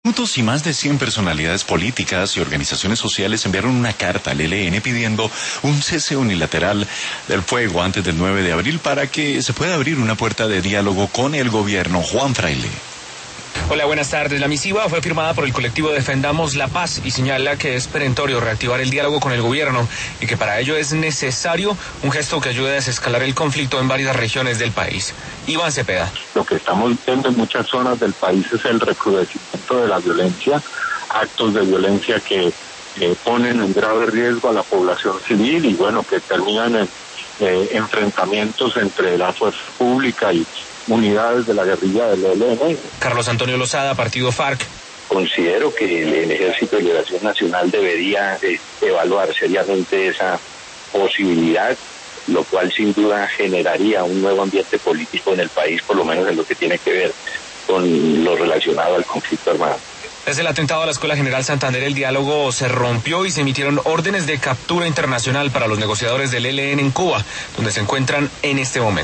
Y más de 100 personalidades políticas y organizaciones sociales enviaron una carta al ELN pidiendo un cese unilateral del fuego antes del 9 de abril para que se pueda abrir una puerta de diálogo con el gobierno. Juan Fraile. Hola, buenas tardes. La misiva fue firmada por el colectivo Defendamos la Paz y señala que es perentorio reactivar el diálogo con el gobierno y que para ello es necesario un gesto que ayude a desescalar el conflicto en varias regiones del país. Iván Cepeda. Lo que estamos viendo en muchas zonas del país es el recrudecimiento de la violencia, actos de violencia que ponen en grave riesgo a la población civil y que terminan en enfrentamientos entre la fuerza pública y unidades de la guerrilla del ELN. Carlos Antonio Lozada, Partido FARC. Considero que el Ejército de Liberación Nacional debería evaluar seriamente esa posibilidad, lo cual sin duda generaría un nuevo ambiente político en el país, por lo menos en lo que tiene que ver con lo relacionado al conflicto armado. Desde el atentado a la Escuela General Santander, el diálogo se rompió y se emitieron órdenes de captura internacional para los negociadores del ELN en Cuba, donde se encuentran en este momento.